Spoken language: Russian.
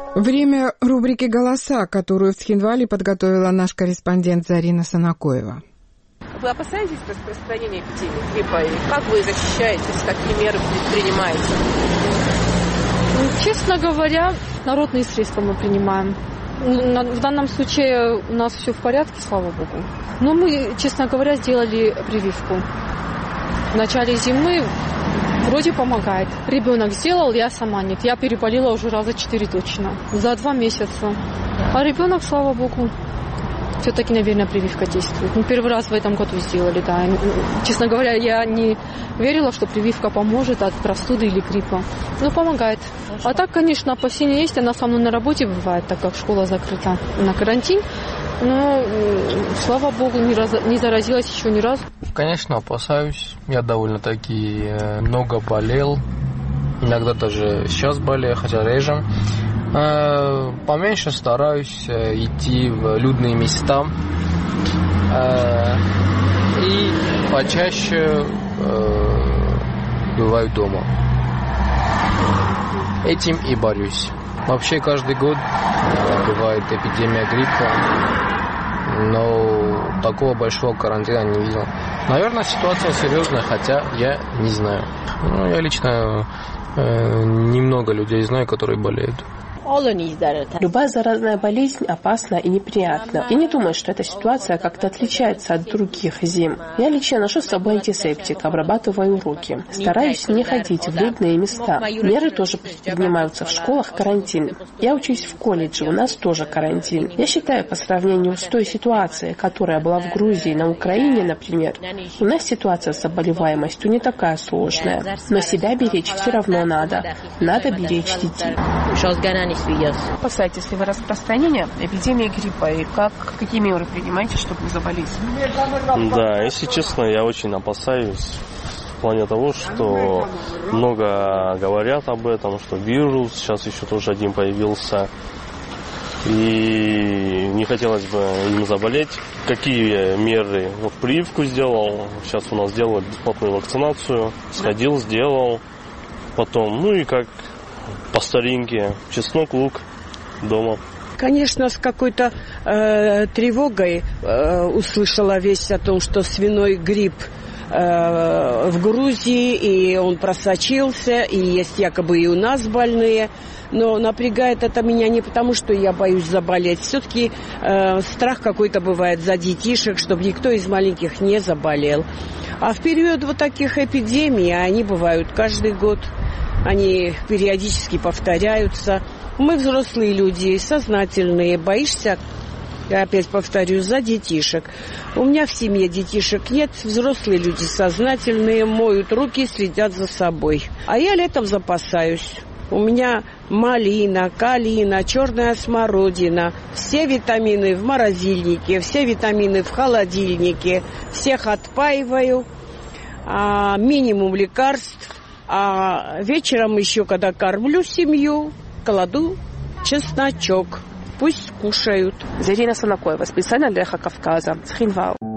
Время рубрики «Голоса», которую в Цхинвале подготовила наш корреспондент Зарина Санакоева. Вы опасаетесь распространения эпидемии гриппа? И как вы защищаетесь? Какие меры принимаете? Честно говоря, народные средства мы принимаем. В данном случае у нас все в порядке, слава богу. Но мы, честно говоря, сделали прививку. В начале зимы вроде помогает. Ребенок сделал, я сама нет. Я переболела уже раза 4 точно. За 2 месяца. А ребенок, слава богу, все-таки, наверное, прививка действует. Мы первый раз в этом году сделали, да. Честно говоря, я не верила, что прививка поможет от простуды или гриппа. Но помогает. А так, конечно, опасения есть. Она со мной на работе бывает, так как школа закрыта на карантин. Но, слава богу, не заразилась еще ни разу. Конечно, опасаюсь. Я довольно-таки много болел. Иногда даже сейчас болею, хотя реже. Поменьше стараюсь идти в людные места. И почаще бываю дома. Этим и борюсь. Вообще каждый год бывает эпидемия гриппа, но такого большого карантина не видел. Наверное, ситуация серьезная, хотя я не знаю. Я лично немного людей знаю, которые болеют. Любая заразная болезнь опасна и неприятна. И не думаю, что эта ситуация как-то отличается от других зим. Я лично ношу с собой антисептик, обрабатываю руки. Стараюсь не ходить в людные места. Меры тоже принимаются в школах, карантин. Я учусь в колледже, у нас тоже карантин. Я считаю, по сравнению с той ситуацией, которая была в Грузии, на Украине, например, у нас ситуация с заболеваемостью не такая сложная. Но себя беречь все равно надо. Надо беречь детей. Опасаетесь ли вы распространения эпидемии гриппа? И какие меры принимаете, чтобы не заболеть? Да, если честно, я очень опасаюсь в плане того, что много говорят об этом, что вирус, сейчас еще тоже один появился. И не хотелось бы им заболеть. Какие меры? Вот прививку сделал, сейчас у нас делают бесплатную вакцинацию. Сходил, сделал. Потом, и как по старинке, чеснок, лук дома. Конечно, с какой-то тревогой услышала весть о том, что свиной грипп в Грузии, и он просочился, и есть якобы и у нас больные. Но напрягает это меня не потому, что я боюсь заболеть. Все-таки страх какой-то бывает за детишек, чтобы никто из маленьких не заболел. А в период вот таких эпидемий, они бывают каждый год, они периодически повторяются. Мы взрослые люди, сознательные, боишься, я опять повторю, за детишек. У меня в семье детишек нет, взрослые люди сознательные, моют руки, следят за собой. А я летом запасаюсь. У меня малина, калина, черная смородина, все витамины в морозильнике, все витамины в холодильнике, всех отпаиваю, минимум лекарств. А вечером еще, когда кормлю семью, кладу чесночок. Пусть кушают. Зарина Санакоева, специально для Эхо Кавказа, Цхинвал.